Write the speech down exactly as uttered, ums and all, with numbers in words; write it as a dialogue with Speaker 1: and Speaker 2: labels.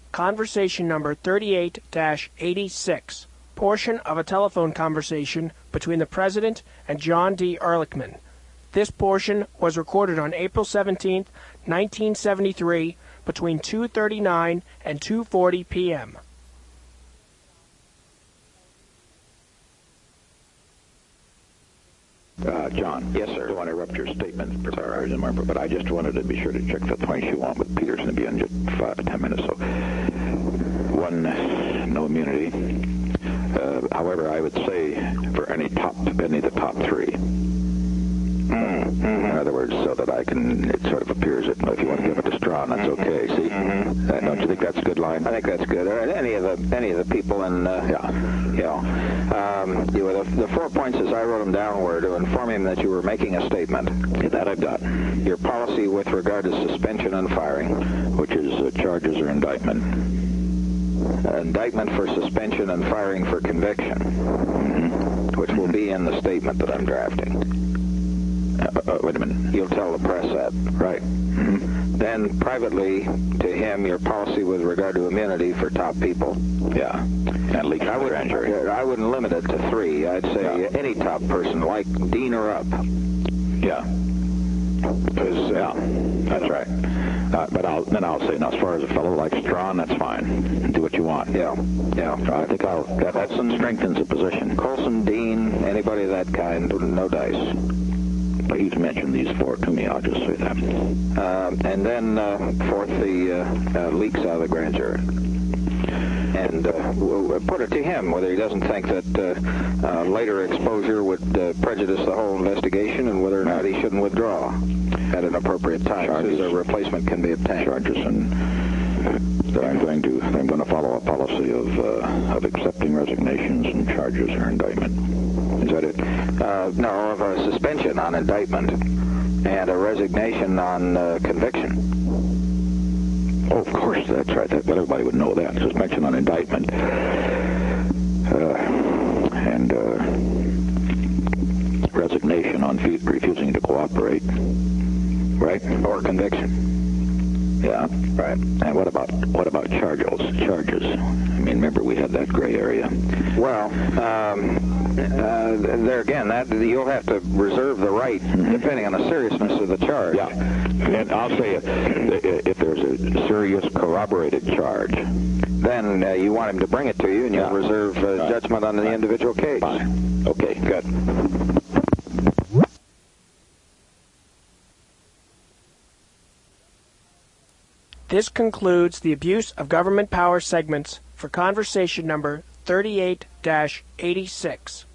Speaker 1: conversation number thirty-eight dash eighty-six, portion of a telephone conversation between the President and John D. Ehrlichman. This portion was recorded on April seventeenth, nineteen seventy-three, between two thirty-nine and two forty p.m.
Speaker 2: Uh, John. Yes, sir. I don't want to interrupt your statement, but I just wanted to be sure to check the points you want with Peterson to be in just five, ten minutes. So, one, no immunity. Uh, however, I would say for any top, any of the top three. Mm-hmm. In other words, so that I can, it sort of appears that if you want to give it to Strawn, that's okay. See, mm-hmm. uh, don't you think that's a good line?
Speaker 3: I think that's good. Uh, any of the any of the people in, uh,
Speaker 2: yeah,
Speaker 3: you know, um, you know, the, the four points as I wrote them down were to inform him that you were making a statement.
Speaker 2: Yeah, that I've got.
Speaker 3: Your policy with regard to suspension and firing,
Speaker 2: which is uh, charges or indictment.
Speaker 3: Uh, indictment for suspension and firing for conviction,
Speaker 2: mm-hmm.
Speaker 3: which will be in the statement that I'm drafting.
Speaker 2: Uh, uh, wait a minute.
Speaker 3: You'll tell the press that.
Speaker 2: Right. Mm-hmm.
Speaker 3: Then, privately, to him, your policy with regard to immunity for top people.
Speaker 2: Yeah. And leaks
Speaker 3: I, would, I wouldn't limit it to three. I'd say yeah. any top person, like Dean or up.
Speaker 2: Yeah. Because, yeah, that's right. Uh, but I'll, then I'll say, now, as far as a fellow like Strawn, that's fine. Do what you want.
Speaker 3: Yeah. Yeah.
Speaker 2: I think I'll, that, that strengthens the position.
Speaker 3: Colson, Dean, anybody of that kind, no dice.
Speaker 2: He's mentioned these four to me. I'll just say that.
Speaker 3: Uh, and then, uh, fourth, the uh, uh, leaks out of the grand jury. And uh, we'll put it to him whether he doesn't think that uh, uh, later exposure would uh, prejudice the whole investigation and whether or not he shouldn't withdraw at an appropriate time,
Speaker 2: charges,
Speaker 3: so a replacement can be obtained.
Speaker 2: Charges and that I'm going to I'm going to follow a policy of uh, of accepting resignations and charges or indictment. Is that it?
Speaker 3: Uh, no, of a suspension on indictment and a resignation on uh, conviction.
Speaker 2: Oh, of course, that's right. That, everybody would know that. Suspension on indictment. Uh, and uh, resignation on fe- refusing to cooperate. Right?
Speaker 3: Or conviction.
Speaker 2: Yeah.
Speaker 3: Right.
Speaker 2: And what about what about charges? Charges. I mean, remember we had that gray area.
Speaker 3: Well, um, uh, there again, that you'll have to reserve the right, mm-hmm. depending on the seriousness of the charge.
Speaker 2: Yeah. And I'll say if, if there's a serious corroborated charge,
Speaker 3: then uh, you want him to bring it to you, and you'll yeah. reserve uh, right. judgment on the right. individual case.
Speaker 2: Fine. Okay. Good.
Speaker 1: This concludes the abuse of government power segments for conversation number thirty-eight dash eighty-six.